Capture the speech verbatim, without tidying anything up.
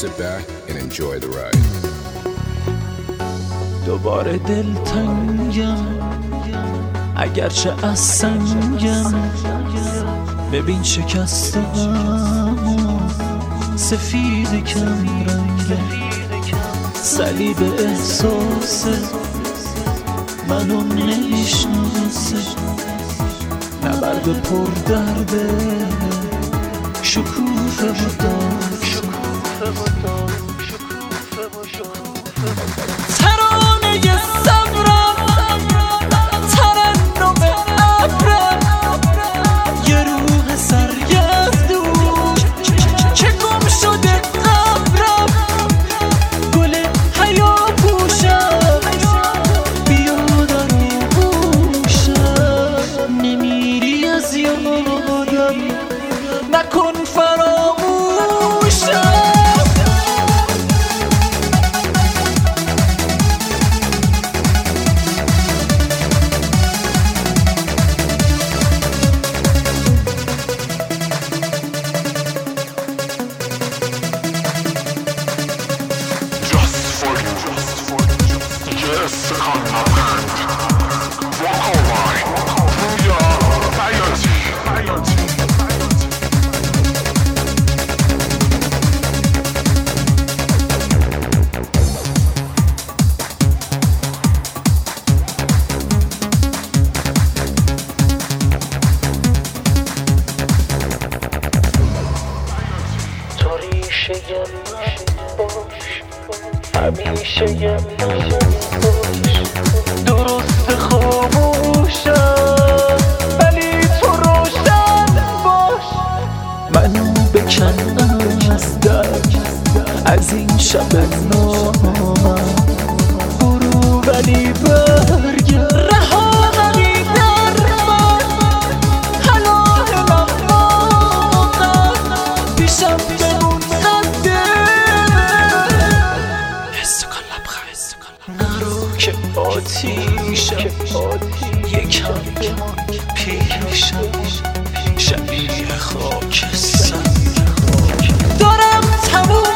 sit back and enjoy the ride. دوباره دلتنگم اگرچه از سنگم، ببین شکستم سفید کم رنگم، صلیب احساسه منو نمیشناسه، نبرد پر درده شکوفه و داغ، ترانه صبرم ترنم ابرم، یه روح سرگردون که گم شده قبرم، گل حیا پوشم بیا در آغوشم، نمیری از یادم نکن فراموشم. همیشه یه من باش، درست خاموشم ولی تو روشن باش، منو بکن از درد از این شب نامم، برو ولی برگرد رها ولی در من، حلال مقام پیشم بمون قده، نرو که آتیشم یکم پیشم شبیه خاک سر دارم تموم